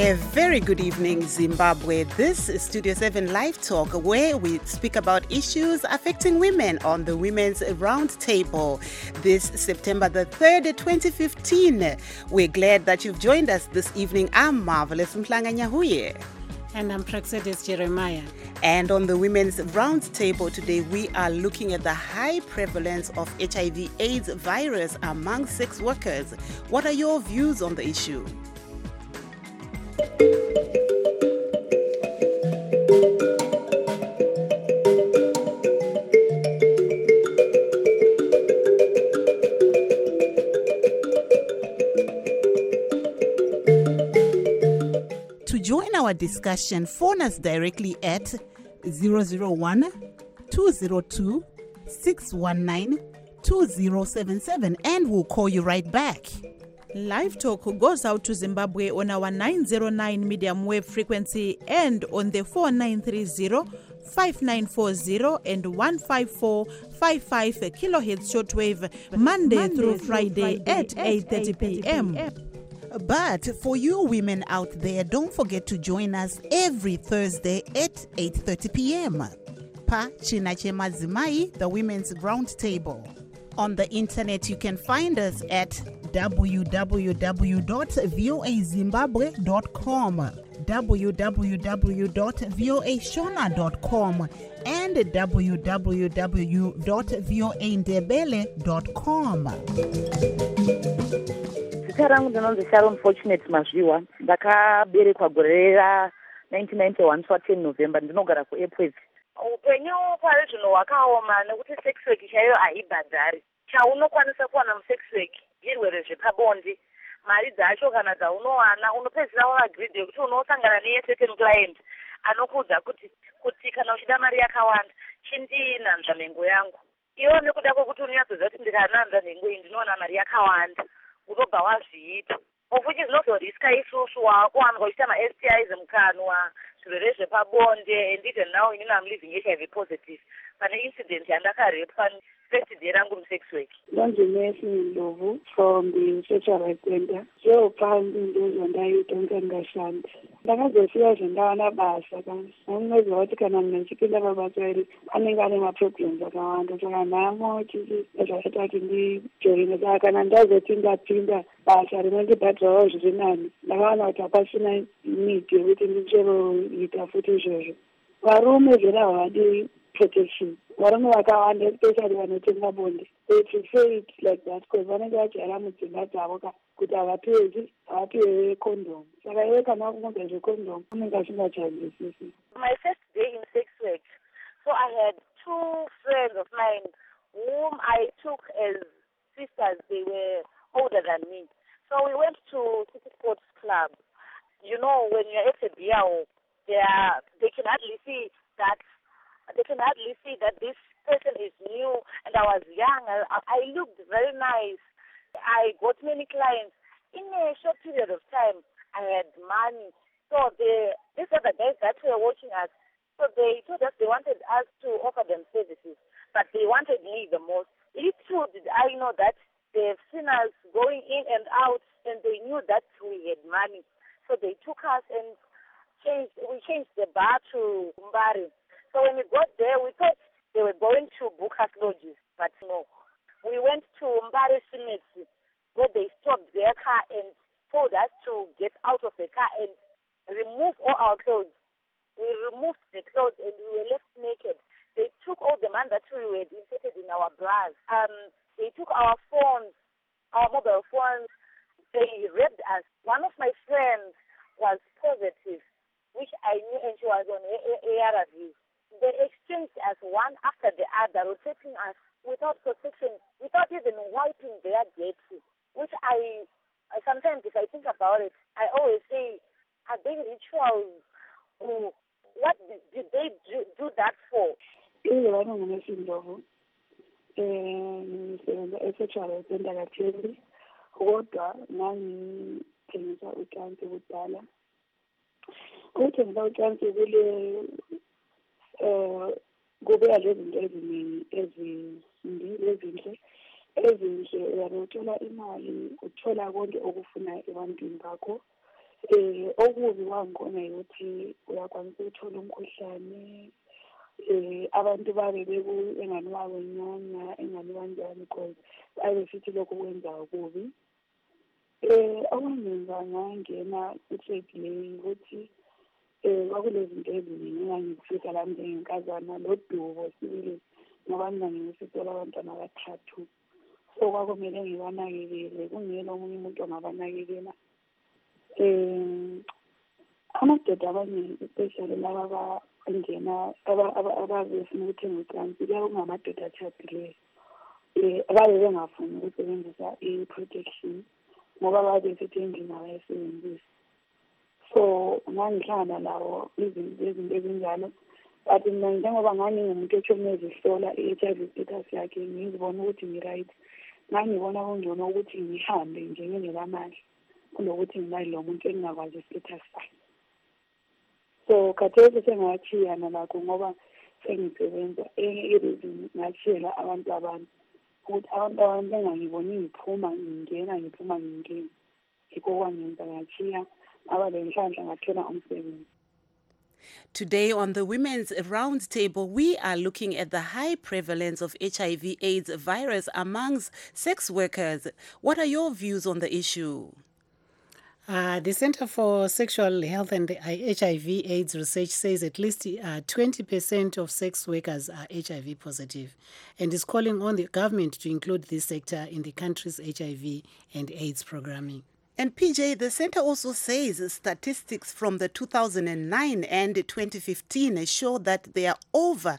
A very good evening, Zimbabwe. This is Studio 7 Live Talk, where we speak about issues affecting women on the Women's Roundtable. This September the 3rd, 2015. We're glad that you've joined us this evening. I'm Marvelous Mhlanga Nyahuye. And I'm Praxedis Jeremiah. And on the Women's Roundtable today, we are looking at the high prevalence of HIV/AIDS virus among sex workers. What are your views on the issue? To join our discussion, phone us directly at 001-202-619-2077 and we'll call you right back. Live Talk goes out to Zimbabwe on our 909 medium wave frequency and on the 4930, 5940 and 15455 kilohertz shortwave Monday through Friday at 8:30 p.m. But for you women out there, don't forget to join us every Thursday at 8:30 p.m. Pa Chinache Mazimai, the Women's Roundtable. On the internet, you can find us at www.voazimbabwe.com, www.voashona.com, and www.voaindebele.com. Zita rangu ndinonzi Sharon Fortunate Mazviwa. Ndakaberekwa gore ra 1991 10 November. Ndinogara kuEpwezi. Upenyu pari zvino hwakaoma nekuti sex work chaiyo haibhadhari. Chaunokwanisa kuwana musex work zvirwere zvepabonde. Mari dzacho kana dzaunowana unopedzisira wavagreed yekuti unosangana neye second client anokuudza kuti kana uchida mari yakawanda chindiinanza nhengo yangu. Iwo nekuda kwokuti unyatsoziva kuti ndikananza nhengo iyi ndinowana mari yakawanda. Unobva wazviita. Ofuchi zvinozoriska isusu wakuwanika uchiita ma-STIs mukanwa, zvirwere zvepabonde, and even now inini I'm living HIV positive. Pane incident yandakarepwa first day rangu musex work. Ndonzi Messi Ndlovu from the Social Rights Center. Zveupandi ndozvandaita ndingashanda. Ndakazosiya zvendawana basa kana. Ndinoziva kuti kana munhu achipinda pabasa iri anenge ane maproblems akawanda. Saka nhamo zvakaita kuti ndijoine. Saka kana ndazoti ndapinda basa rinondibhadhirawo zviri nani, ndakaona kuti hapasina need yekuti ndichoroita futi izvozvo. Varume zvera havadi protection. Varume vakawanda especially vanotenga bonde. They prefer it like that because vanenge vajaira mudzimba dzavo kuti havapiwe condom. Saka iwe kana wakungodza zvecondom unenge asingachanzwisisi. My first day in sex work, so I had two friends of mine whom I took as sisters. They were older than me. So we went to City Sports Club. You know, when you're at a beer hall, they can hardly see that this person is new, and I was young. I looked very nice. I got many clients. In a short period of time, I had money. So these are the guys that were watching us. So they told us they wanted us to offer them services, but they wanted me the most. Little did I know that they've seen us going in and out, and they knew that we had money. So they took us and we changed the bar to Mbari. So when we got there, we thought they were going to book us lodges, but no. We went to Mbari Cemetery, where they stopped their car and told us to get out of the car and remove all our clothes. We removed the clothes and we were left naked. They took all the money that we had inserted in our bras. They took our phones, our mobile phones. They raped us. One of my friends was positive, which I knew, and she was on ARVs. They exchanged us one after the other, rotating us without protection, without even wiping their dirty, which I sometimes, if I think about it, I always say, are they rituals? What did they do that for? Kodwa ngangithengisa ucansi kudala. Ukuthengisa ucansi kubuya lezinto eziningi ezinhle ezinhle uyabuthola imali, uthola konke okufunayo ebantwini bakho. Okubi wangkhona ukuthi uyakwanisa ukuthola umkhuhlane. Abantu babe engani wawenyonya engani kanjani because babe sithi lokho kwenza okubi. Okwangenza ngangena ku-trade leyi ukuthi kwakulezinto eziningi engangikufisa lami njengenkazana lodubo sibili ngoba mina ngingisithola abantwana abathathu. So kwakumele ngibanakekele kungela omunye umuntu ongabanakekela. Amadoda abaningi especially laba abangena abazofuna ukuthenga ucansi kuyabe kungamadoda atshadileyo. Ababe bengafuni ukusebenzisa i-protection ngoba babe sithi endlini abayisebenzisi. So ngangihlangana lawo izinto ezinjalo. But mina njengoba ngangingumuntu othome ezihlola i-HIV status yakhe ngizibona ukuthi ngi-right. Ngangibona kungcono ukuthi ngihambe nje ngingelamandla kunokuthi ngilayi lo muntu engingakwazi i-status sakhe. So khathesi sengayachiyana lakho ngoba sengisebenza i-reason ngachiyela abantu ukuthi abantu bengangiboni ngiphuma ngingena. Yikho kwangenza ngachiya aba lenhlanhla ngathola umsebenzi. Today on the Women's Roundtable, we are looking at the high prevalence of HIV/AIDS virus amongst sex workers. What are your views on the issue? The Center for Sexual Health and HIV/AIDS Research says at least 20% of sex workers are HIV positive and is calling on the government to include this sector in the country's HIV and AIDS programming. And PJ, the center also says statistics from the 2009 and 2015 show that there are over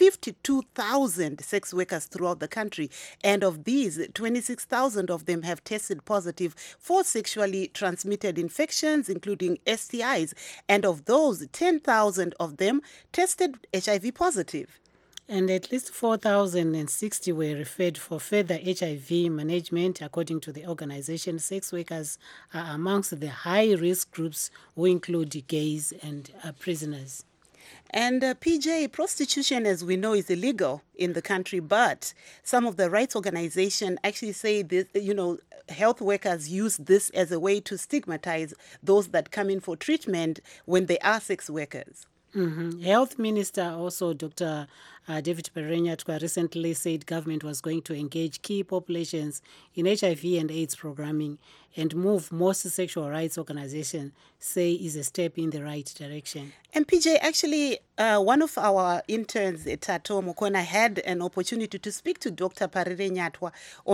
52,000 sex workers throughout the country. And of these, 26,000 of them have tested positive for sexually transmitted infections, including STIs. And of those, 10,000 of them tested HIV positive. And at least 4,060 were referred for further HIV management. According to the organization, sex workers are amongst the high-risk groups who include gays and prisoners. And PJ, prostitution, as we know, is illegal in the country, but some of the rights organizations actually say this, health workers use this as a way to stigmatize those that come in for treatment when they are sex workers. Mm-hmm. Health Minister also, Dr. David Perenyatwa, recently said government was going to engage key populations in HIV and AIDS programming and move most sexual rights organizations say is a step in the right direction. And PJ, actually, one of our interns at Tato Mokona had an opportunity to speak to Dr. Perenyatwa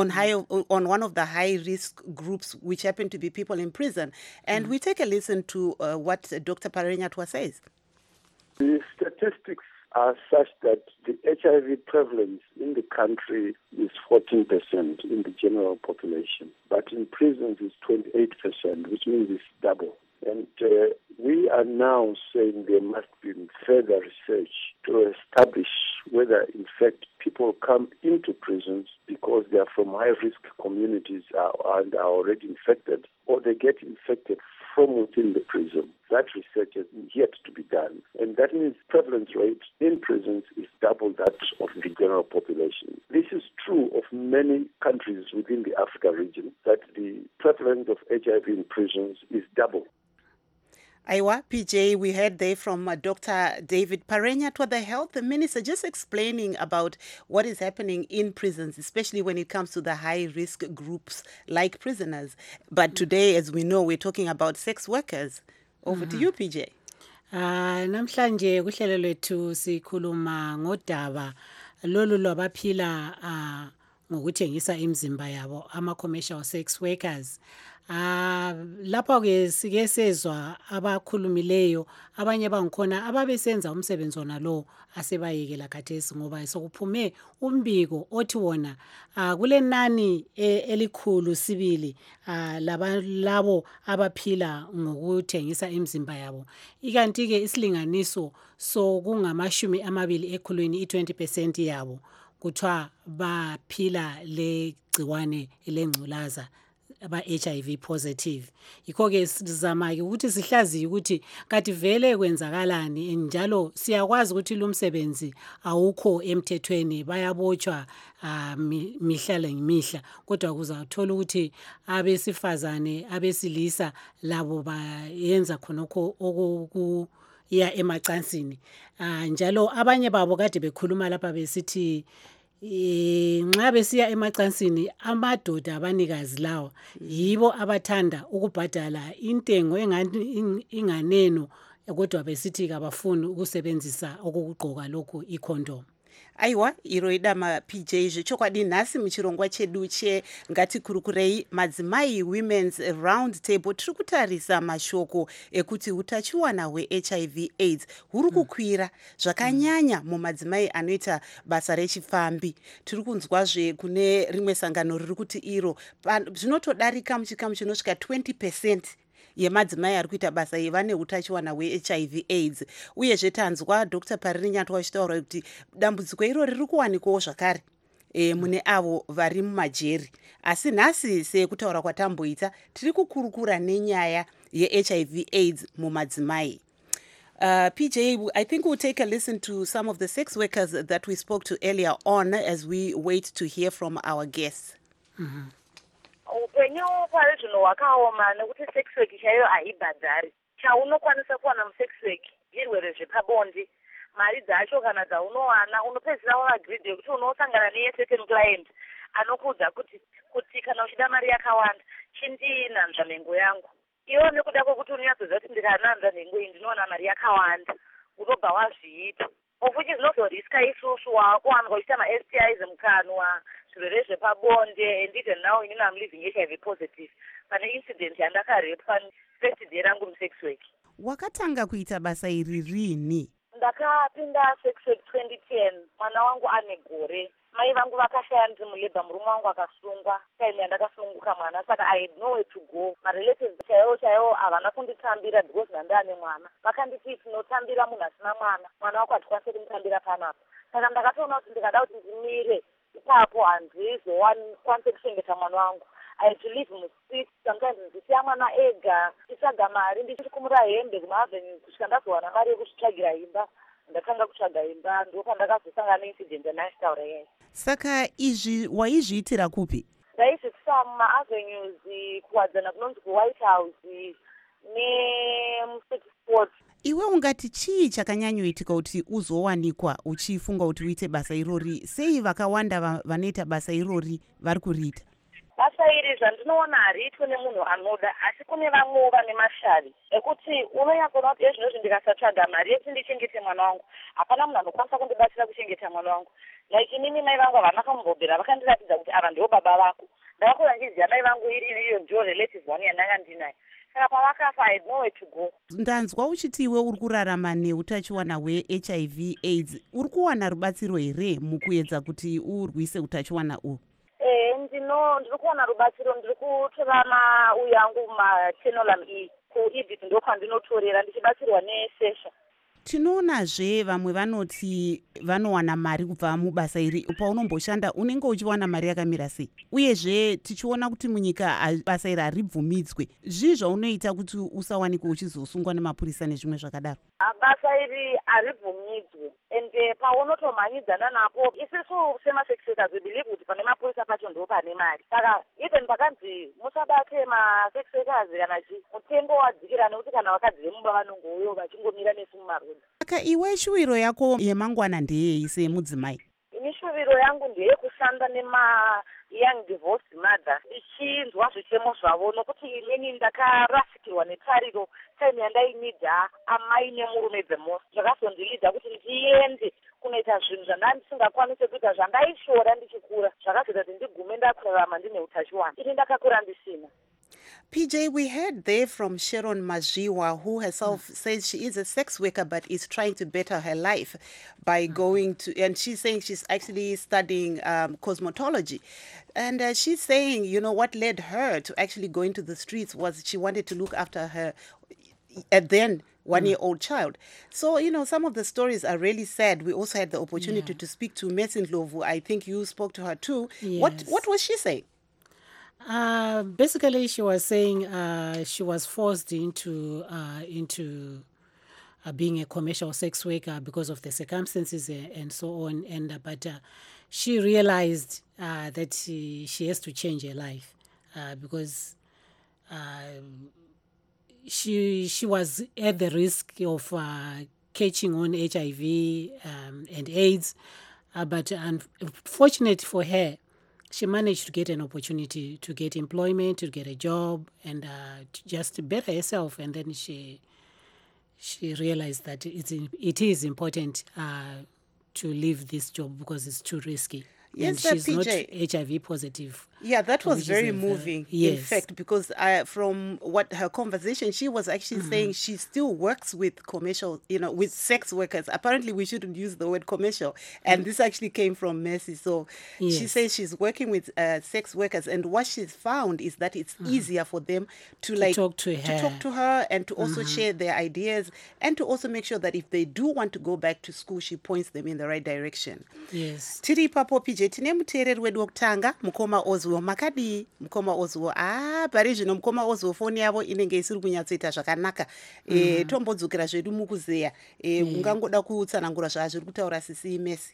on one of the high-risk groups, which happen to be people in prison. And we take a listen to what Dr. Perenyatwa says. The statistics are such that the HIV prevalence in the country is 14% in the general population, but in prisons it's 28%, which means it's double. And we are now saying there must be further research to establish whether, in fact, people come into prisons because they are from high-risk communities and are already infected, or they get infected from within the prison. That research is yet to be done. And that means prevalence rate in prisons is double that of the general population. This is true of many countries within the Africa region, that the prevalence of HIV in prisons is double. Aiwa, PJ, we heard there from Dr. David Perenyatwa, the health minister, just explaining about what is happening in prisons, especially when it comes to the high-risk groups like prisoners. But today, as we know, we're talking about sex workers. Over to you, PJ. Namhlanje kuhlelo lwethu sikhuluma ngodaba lolu lwabaphila ngokuthengisa imizimba yabo, ama-commercial sex workers. Lapho ke sike sezwa abakhulumileyo abanye bangikhona ababesenza umsebenzi wona lo asebayekela khathesi ngoba sokuphume umbiko othi wona kulenani elikhulu sibili labo abaphila ngokuthengisa imizimba yabo, ikanti ke isilinganiso sokungamashumi amabili ekhulwini i-20% yabo kuthiwa baphila legciwane lengculaza aba-HIV positive. Yikho-ke sizama-ke ukuthi sihlaziye ukuthi kanti vele kwenzakalani, njalo siyakwazi ukuthi lo msebenzi awukho emthethweni, bayabotshwa mihla ngemihla, kodwa kuzathola ukuthi abesifazane abesilisa labo bayenza khonokho okuya emacansini. Njalo abanye babo kade bekhuluma lapha besithi nxa besiya emacansini amadoda abanikazi lawa yibo abathanda ukubhadala intengo inganeno, kodwa besithi kabafuni ukusebenzisa okokugqoka lokhu icondom. Aiwa, iro idama PJ zvechokwadi nhasi muchirongwa chedu ngatikurukirei madzimai women's round table. Tiri kutarisa mashoko ekuti utachiwana hweHIV AIDS huri kukwira zvakanyanya mumadzimai anoita basa rechifambi. Tiri kunzwazve kune rimwe sangano riri kuti iro zvinotodarika muchikamu chinosvika 20% yemadzimai ari kuita basa iyi vane utachiwana hweHIV AIDS. Uyezve tanzwa Dr. Pariri Nyatwa achitaura kuti dambudziko iro riri kuwanikwawo zvakare mune avo vari mumajeri. Asi nhasi sekutaura kwatamboita tiri kukurukura nenyaya yeHIV AIDS mumadzimai. PJ, I think we'll take a listen to some of the sex workers that we spoke to earlier on as we wait to hear from our guests. Upenyu pari zvino hwakaoma nekuti sex work chaiyo haibhadhari. Chaunokwanisa kuwana musex work zvirwere zvepabonde. Mari dzacho kana dzaunowana unopedzisira wavagridhi yekuti unosangana neye-second client anokuudza kuti kana uchida mari yakawanda chindinanzva nhengo yangu. Iwo nekuda kwokuti unyatsoziva kuti ndikananzva nhengo iyi ndinowana mari yakawanda, unobva wazviita. Ofuchi zvinozoriska isusu wakuwanwa uchiita ma-STIs mukanwa, zvirwere zvepabonde, and even now inini I'm living HIV positive. Pane incident yandakarepwa first day rangu musex work. Wakatanga kuita basa iri rini? Ndakapinda sex work 2010, mwana wangu ane gore. Mai vangu vakashaya ndimulebha, murume wangu akasungwa. Time yandakasunguka mwana, saka I had nowhere to go. Marelatives chaiwo havana kunditambira because ndandane mwana. Vakanditi tinotambira munhu asina mwana. Mwana wako hatikwanisi kumutambira panapa. Saka ndakatoona kuti ndikada kuti ndimire ipapo handizokwanise kuchengeta mwana wangu. I had to leave musiti, sometimes ndisiya mwana ega, nditsvaga mari, ndichikumura hembe kumaavhenyu kusvika ndazowana mari yekusvitsvagira imba. Ndakanga kutsvaga imba, ndopandakazosangana neincident yandachitaura yai. Saka izvi waizviitira kupi? Ndaizvitisa mumaavenues kuwadzana kunonzi kuWhite House nemucity sport. Iwe ungati chii chakanyanyoitika kuti uzowanikwa uchifunga kuti uite basa irori? Sei vakawanda vanoita basa irori vari kuriita? Basa iri zvandinoona hariitwe nemunhu anoda, asi kune vamwewo vane mashavi ekuti unonyatsoona kuti ezvinozvi ndikasatsvaga mari yekuti ndichengete mwana wangu, hapana munhu anokwanisa kundibatsira kuchengeta mwana wangu. Like inini mai vangu havana kamumbobhera, vakandiratidza kuti ava ndiwo baba vako. Ndakakura ndichiziva mai vangu iyo ndiyo relative one yandanga ndinayo. Saka pavakafa I had nowhere to go. Ndanzwa uchiti iwe uri kurarama neutachiwana hweHIV AIDS. Uri kuwana rubatsiro here mukuedza kuti urwise utachiwana uhu? Ndiri kuwana rubatsiro, ndiri kutora mauyu angu matenolam kuEdith ndokwandinotorera ndichibatsirwa nesesha. Tinoonazve vamwe vanoti vanowana mari kubva mubasa iri. Paunomboshanda unenge uchiwana mari yakamira sei? Uyezve tichiona kuti munyika basa iri haribvumidzwe. Zvii zvaunoita kuti usawanikwe uchizosungwa nemapurisa nezvimwe zvakadaro? Basa iri haribvumidzwe, ende paunotomhanyidzana napo isusu sema-sex workers we believe kuti pane mapurisa pacho ndo pane mari. Saka even pakanzi musabate ma-sex workers kana mutengo wadzikira, nekuti kana vakadzi vemumba vanongouyo vachingomira nesu mumarodhi. Saka iwe shuviro yako yemangwana ndeyei semudzimai? Ini shuviro yangu ndeyekushanda nema-young divorced mothers, ichinzwa zvichemo zvavo, nokuti inini ndakarasikirwa netariro time yandainidha amai nemurume the most. Zvakazondilidza kuti ndiende kunoita zvinhu zvandandisingakwanisi kuita zvandaishora ndichikura, zvakazoita kuti ndigume ndakurarama ndine utachiwana. Ini ndakakura ndisina. PJ, we heard there from Sharon Mazviwa, who herself says she is a sex worker but is trying to better her life by going to, and she's saying she's actually studying cosmetology. And she's saying, you know, what led her to actually go into the streets was she wanted to look after her then one-year-old child. So, you know, some of the stories are really sad. We also had the opportunity to speak to Mercy Ndlovu. I think you spoke to her too. Yes. What was she saying? Basically, she was saying she was forced into being a commercial sex worker because of the circumstances and so on. And but she realized that she has to change her life because she was at the risk of catching on HIV and AIDS. But unfortunately for her, she managed to get an opportunity to get employment, to get a job, and to just better herself. And then she realized that it is important to leave this job because it's too risky. Yes, and she's PJ. not HIV positive. Yeah, that was which is very moving, yes. in fact, because from what her conversation, she was actually saying she still works with commercial, with sex workers. Apparently, we shouldn't use the word commercial. And this actually came from Mercy. So she Yes. says she's working with sex workers. And what she's found is that it's easier for them to talk to her. And to also share their ideas and to also make sure that if they do want to go back to school, she points them in the right direction. Yes. Tiri ipapo PJ tine muteereri wedu wokutanga mukoma Ozwo makadii mukoma Ozwo pari zvino mukoma Ozwo foni yavo inenge isiri kunyatsoita zvakanaka tombodzokera zvedu mukuzeya ungangoda kutsanangura zvazviri kutaura sisi Messi.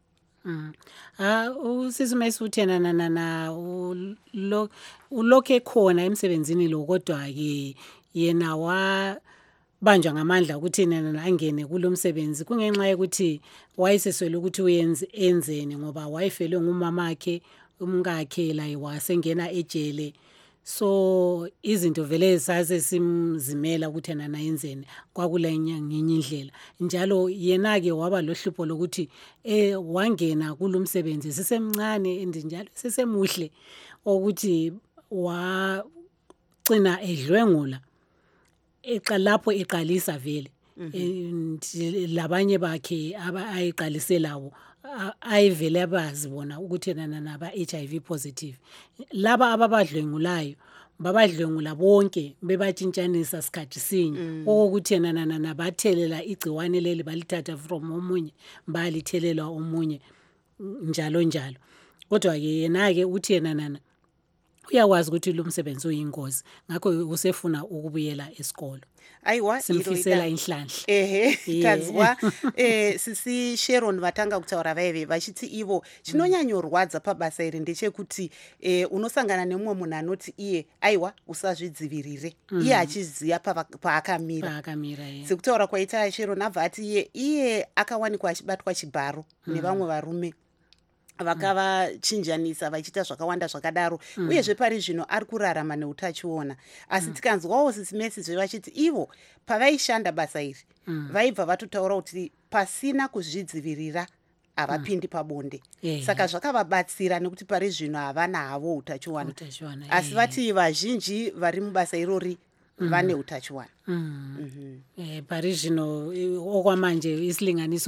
Usisi Messi uthenana ulokhe khona emsebenzini lo kodwa-ke yena wabanjwa ngamandla ukuthi angene kulo msebenzi kungenxa yokuthi wayeseswele ukuthi enzeni ngoba wayefelwe ngumamakhe umkakhe laye wasengena ejele. So izinto vele sasesimzimela ukuthi nana yenzeni kwakule ngenye indlela njalo yena-ke waba lohlupho lokuthi wangena kulo msebenzi sisemncane and njalo sisemuhle ukuthi wagcina edlwengula lapho eqalisa vele labanye bakhe ayiqalise labo ayivele abazibona ukuthi naba HIV positive. Laba ababadlwengulayo babadlwengula bonke bebatshintshanisa sikhathi sinye ukuthi nabathelela igciwane leli balithatha from omunye balithelela omunye njalo njalo. Kodwa-ke yena-ke uthi yena uyakwazi ukuthi lo msebenzi uyingozi ngakho usefuna ukubuyela esikolo. Aiwa simfisela inhlanhla. Tazwa sisi Sharon vatanga kutaura vaive vachiti ivo chinonyanyorwadza pabasa iri ndechekuti unosangana nemumwe munhu anoti iye aiwa usazvidzivirire iye achiziva paakamira sekutaura kwaita Sharon abva ati iye akawanikwa achibatwa chibharo nevamwe varume vakavachinjanisa vachiita zvakawanda zvakadaro uyezve pari zvino ari kurarama neutachiona. Asi tikanzwawo sisi Messi zvevachiti ivo pavaishanda basa iri vaibva vatotaura kuti pasina kuzvidzivirira havapindi pabonde. Saka zvakavabatsira nekuti pari zvino havana havo utachiwana. Asi vati vazhinji vari mubasa irori vane utachiwana. Pari zvino okwamanje isilinganiso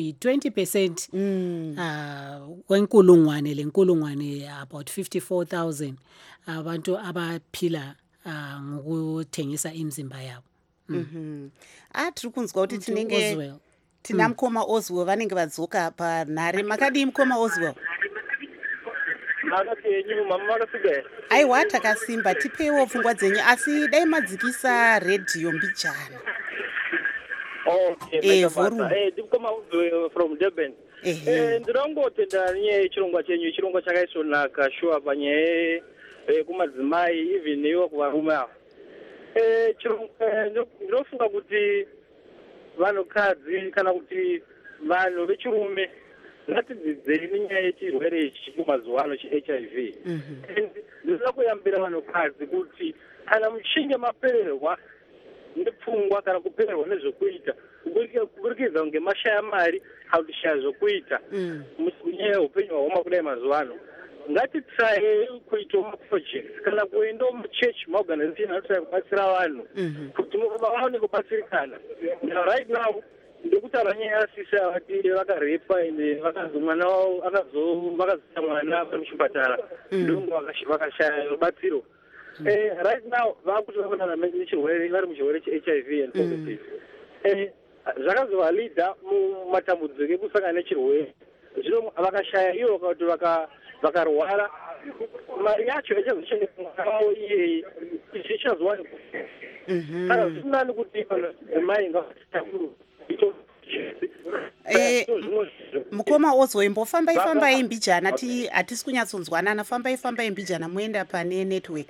kuyi-20% kwenkulungwane lenkulungwane about 54,000 abantu abaphila ngokuthengisa imizimba yabo. Tiri kunzwa kuti tinenge tina mukoma Ozwo vanenge vadzoka panhare. Makadii mukoma Ozwo? Aiwa takasimba, tipewo pfungwa dzenyu asi dai madzikisa redhiyo mbichana. Ndikoma Ozwo from Durban. Ndinongotenda nyaya yechirongwa chenyu, chirongwa chakaisvonaka shuwa panyaya kumadzimai even iwo kuvarume ava. Ndinofunga kuti vanhukadzi kana kuti vanhu vechirume ngatidzidzei nenyaya yechirwere ichi kumazuva ano cheHIV. Ndinoda kuyambira vanhukadzi kuti kana muchinge mapererwa nepfungwa kana kupererwa nezvokuita kuburikidza ngemashaya mari kana kuti shaya zvokuita munyaya yeupenyu hwahoma kudai mazuva ano, ngatitsaye kuita maprojects kana kuenda muchechi maorganization anotsaye kubatsira vanhu kuti vaone kubatsirikana. Right now ndikutaura nyaya yasisi avati vakarepa ende mwana wavo vakazisa mwana vari muchipatara ndongo vakashaya rubatsiro. Right now vakuti vakonana nechirwere vari muchirwere cheHIV and positive. Zvakazovalidha mumatambudziko ekusangana nechirwere zvino vakashaya ivo kuti vakarwara mari yacho echazoshandiswawo iyeyi ichazowani saka zvisinani kuti mai ngavatakuru mukoma ozoimbofambai mbijana hatisi kunyatsonzwanana fambai mbijana muenda pane network.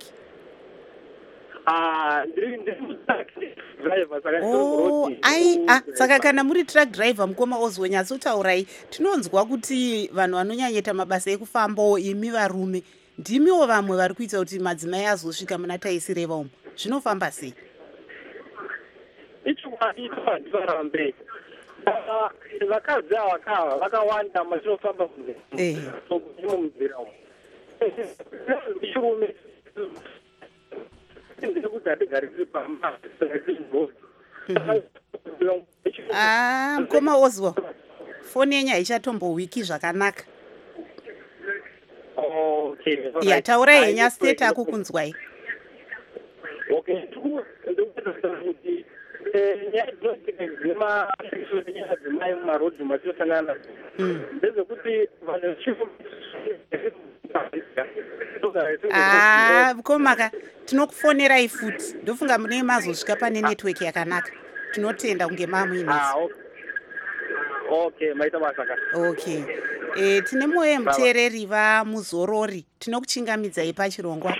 Saka kana muri truck driver mukoma ozonyatsotaurayi tinonzwa kuti vanhu vanonyanyeta mabasa ekufambawo imi varume ndimiwo vamwe vari kuita kuti madzimai azosvika muna taisireva umo zvinofamba sei? ichokwadivarambe vakadzi avakava vakawanda mazvinofamba mumuzera umo ichirume ndekuti hatigarisiri pamba mukoma ozwa foni yenyu haichatombowiki zvakanaka. Ya taurai henyu asi tete akukunzwai. nyaya dzemadzimai mumarodhi matinosangana nadzo ndezvekuti vanhu komaka tinokufonerai futi ndofunga mune mazosvika pane network yakanaka tinotenda kunge mamuinesi. Okay, maita masaka. Okay. Tine mwoyo muteereri vaMuzorori tinokuchingamidzai pachirongwa.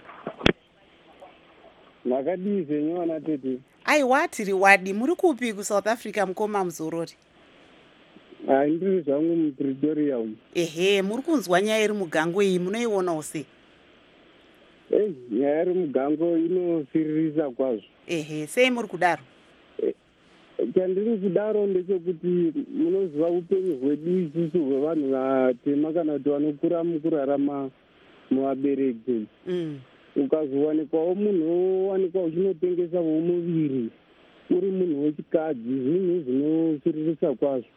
Makadii zvenyu vana tete? Aiwa tiri wadi muri kupi kuSouth Africa mukoma Muzorori? Ndiri zvangu muPretoria umu. Ehe, muri kunzwa nyaya iri mugango iyi munoionawo sei? Nyaya iri mugango inofiririsa kwazvo. Ehe, sei muri kudaro? Chandiri kudaro ndechekuti munoziva upenyu hwedu isusu hwevanhu vatema kana kuti vanokura mukurarama muvabereki. Ukazowanikwawo munhu wowanikwa uchinotengesawo muviri uri munhu wechikadzi zvinhu zvinofiririsa kwazvo.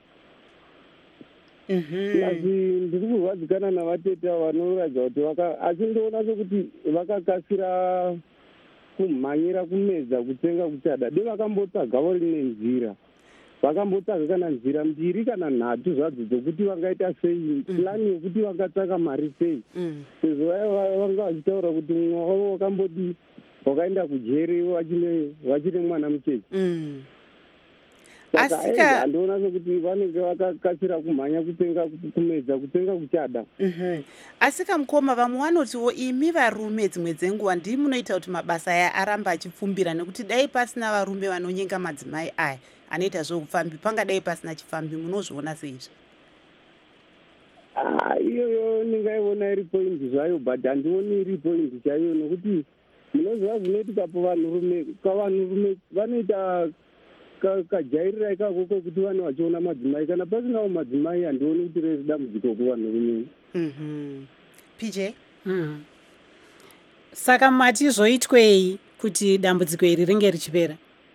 Asi ndiri kurwadzikana navateta vanoratidza kuti asi ndoona sekuti vakakasira kumhanyira kumedza kutenga kuchada de vakambotsagawo rimwe nzira vakambotsvaga kana nzira mbiri kana nhatu zvadzo dzokuti vangaita sei plani yekuti vangatsvaka mari sei sezvo vanga vachitaura kuti mumwe wavo wakambodi wakaenda kujeri vachiri mwana mucheche. Saka handiona sekuti vanenge vakakasira kumhanya kutenga kumedza kutenga kuchada. Asika mukoma vamwe vanotiwo imi varume dzimwe dzenguva ndii munoita kuti mabasa aya aramba achipfumbira nekuti dai pasina varume vanonyenga madzimai aya anoita zvokufambi pangadai pasina chifambi munozviona seizvi? Iyoyo ndingaiona iri poindi zvayo but handioni iri poindi chaiyo nekuti munoziva zvinoitikapo vanhurume vanoita kajairira ikako kokuti vanhu vachiona madzimai kana pasinawo madzimai handioni kuti riri dambudziko kuvanhurume. PJ? Saka mati zvoitwei kuti dambudziko iri ringe richipera?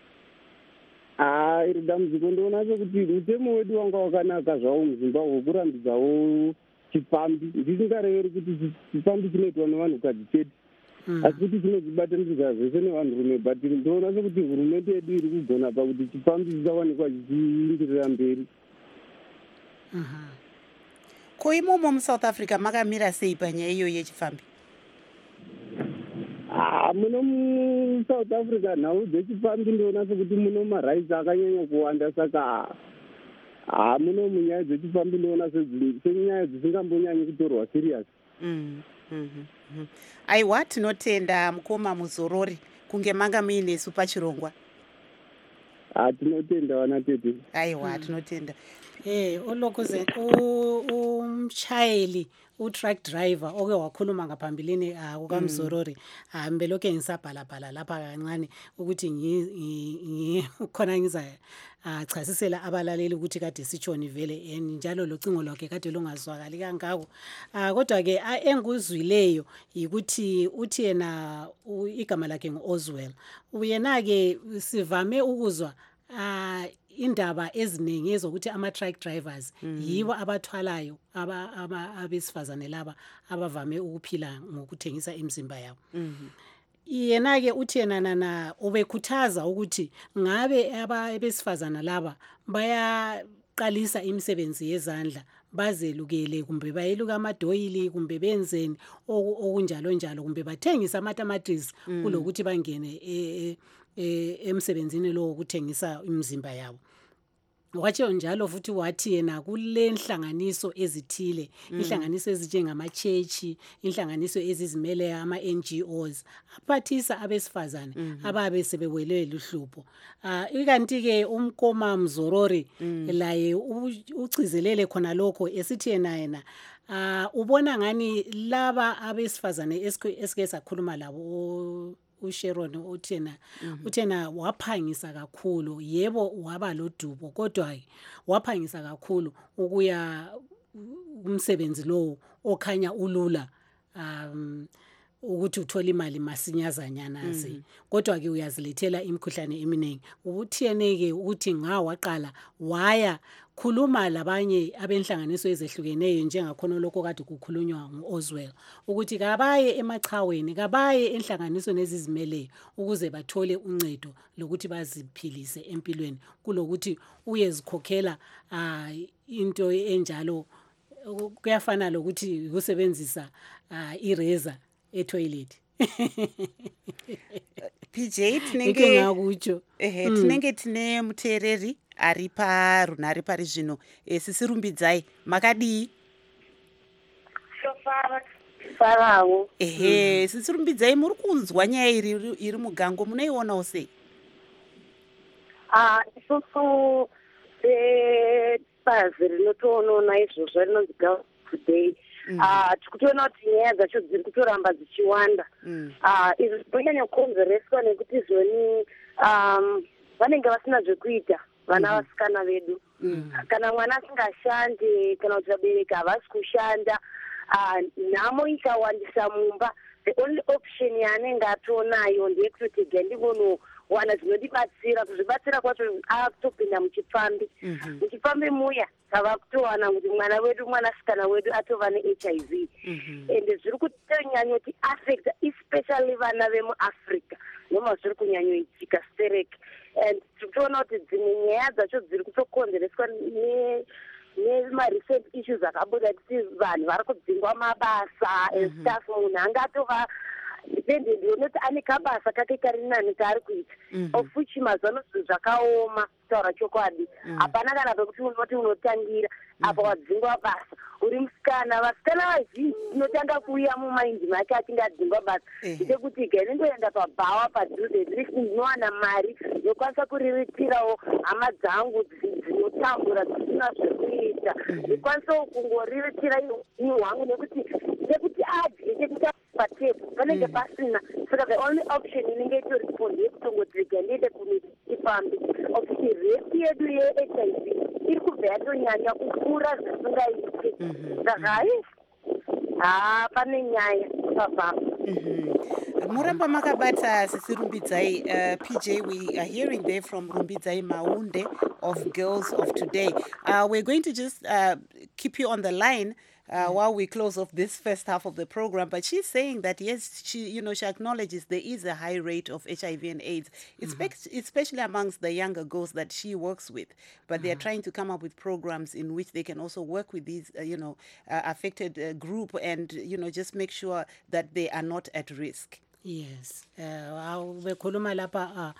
Iri dambudziko ndoona sekuti mutemo wedu wanga wakanaka zvawo muZimbabwe kurambidzawo chipambi. Ndisingareveri kuti chipambi chinoitwa nevanhukadzi chete asi kuti chinodzibatanidza zvese nevanhurume but ndoona sekuti hurumende yedu iri kugona pakuti chipambi chisawanikwa chichiindirira mberi. Ko imomo muSouth Africa makamira sei panyaya iyo yechifambi? Muno muSouth Africa nhau dzechipambi ndoona sekuti muno maraitsi akanyanya kuwanda saka muno munyaya dzechipambi ndoona senyaya dzisingambonyanyi kutorwa serious. Aiwa tinotenda mukoma Muzorori kunge manga muinesu pachirongwa. Tinotenda vana tete. Aiwa tinotenda. Olokoze umshayeli truck driver oke wakhuluma ngaphambilini kukaMzorori mbeloke ngisabhalabhala lapha kancane ukuthi khona ngizachasisela abalaleli ukuthi kade sitshoni vele njalo locingo lwakhe kade lungazwakali kangako. Kodwa ke enguzwileyo ukuthi uthi yena igama lakhe nguOswell uyena ke sivame ukuzwa indaba eziningi ezokuthi ama-truck drivers yibo abathwalayo abesifazane laba abavame ukuphila ngokuthengisa imizimba yabo. Yena-ke uthi yena ubekhuthaza ukuthi ngabe abesifazana laba bayaqalisa imisebenzi yezandla bazelukele kumbe bayeluka amadoyili kumbe benzeni okunjalo njalo kumbe bathengisa amatamatisi kulokuthi bangene emsebenzini lo wokuthengisa imizimba yabo. Watsho njalo futhi wathi yena kulenhlanganiso ezithile, inhlanganiso ezinjengama-church, inhlanganiso ezizimele ama-NGOs aphathisa abesifazane ababe sebewelwe luhlupho. Ikanti-ke umkoma Mzorori laye ucizelele khona lokho esithi yena ubona ngani laba abesifazane esike sakhuluma labo uSharon uthena waphangisa kakhulu, yebo waba lodubo kodwa waphangisa kakhulu ukuya umsebenzi lo okhanya ulula ukuthi uthola imali masinyazanyana nje, kodwa ke uyazilethela imikhuhlane eminingi. Utheneke ukuthi waqala waya khuluma labanye abenhlanganiso ezehlukeneyo njengakhona lokho kade kukhulunywa nguOswell ukuthi kabaye emachaweni, kabaye enhlanganiso nezizimeleyo ukuze bathole uncedo lokuthi baziphilise empilweni kulokuthi uyezikhokhela into enjalo. Kuyafana lokuthi ukusebenzisa ireza etoilet. PJ tinenge tine muteereri ari parunhare pari zvino. Sisirumbidzai makadii? Farawo. Sisirumbidzai muri kunzwa nyaya iri mugango munoionawo sei? Isusu sebazi rinotoonona izvozvo rinonzi Girls Today. Tikutoona kuti nyaya dzacho dziri kutoramba dzichiwanda. Izvi zvinonyanya kukonzereswa nekuti zvoni vanenge vasina zvekuita vana vasikana vedu. Kana mwana asingashande kana kuti vabereki havasi kushanda, nhamo ikawandisa mumba, the only option yaanenge atoonayo ndeyekuti ngandigonowana zvinodibatsira. Kuzvibatsira kwacho akutopinda muchipfambi. Muchipfambi muya tava kutowana kuti mwanasikana wedu atova neHIV. Ende zviri kutonyanya kuti affect especially vana vemuAfrica noma zviri kunyanyoitika stereki. And tikutoona kuti dzimwe nyaya dzacho dziri kutokonzereswa nemarecent issues akabuda kuti vanhu vari kudzingwa mabasa and stuff. Munhu angatova dependent yonoti ane kabasa kake kari nani kaari kuita, of which mazano zvinhu zvakaoma kutaura chokwadi. Hapana kana pekuti unoti unotangira apa wadzingwa basa uri musikana. Vasikana vazhinji unotanga kuuya mumaindi make achinge adzingwa basa ndechekuti gainengoenda pabhawa padhuze ndinowana mari yokwanisa kuriritirawo hama dzangu dzinotambura dzisina zvekuita, ndikwanisawo kungoriritira upenyu hwangu nekuti adye chekuti patepu panenge pasina. Saka the only option inenge itoripo ndeyekutongodzega ndiende kuchipambi okuti resi yedu yeHIV iri kubva yatonyanya kukura zvisingaite. Saka pane nyaya papapa. Muramba makabata Sisirumbidzai. PJ, we are hearing there from Rumbidzai Maunde of Girls of Today. We're going to just keep you on the line while we close off this first half of the program, but she's saying that yes, she acknowledges there is a high rate of HIV and AIDS, especially amongst the younger girls that she works with. But they are trying to come up with programs in which they can also work with these, affected group and just make sure that they are not at risk. Yes. Bekhuluma lapha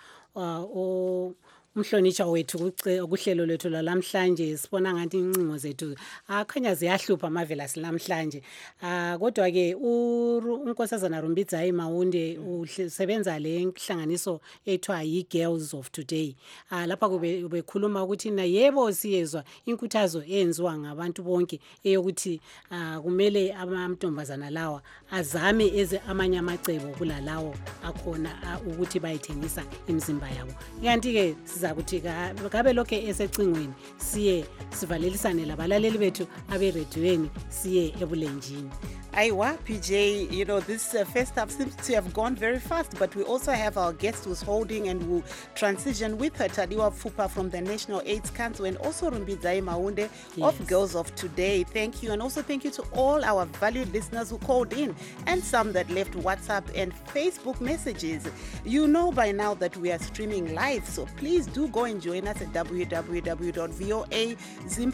umhlonitsha wethu kuhlelo lethu lamhlanje sibona ngathi incingo zethu akhanya ziyahlupha amavela silamhlanje. Kodwa ke unkosazana Rumbidzai Maunde usebenza le inhlanganiso ethiwa yi-Girls of Today. Lapha bekhuluma ukuthi na yebo siyezwa inkuthazo eyenziwa ngabantu bonke eyokuthi kumele amantombazana lawa azame amanye amacebo kulalawo akhona ukuthi bayithengisa imizimba yabo. Kanti ke ukuthi kabe lokho esecingweni siye sivalelisane labalaleli bethu aberedweni siye ebulenjini. Aiwa, PJ, this first half seems to have gone very fast, but we also have our guest who's holding and will transition with her, Tadiwa Fupa from the National AIDS Council, and also Rumbidzai Maunde of Girls of Today. Thank you. And also thank you to all our valued listeners who called in and some that left WhatsApp and Facebook messages. You know by now that we are streaming live, so please do go and join us at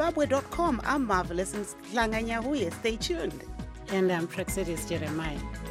www.voazimbabwe.com. I'm Marvelous Nganyahuye. Stay tuned. And I'm Praxedis Jeremiah.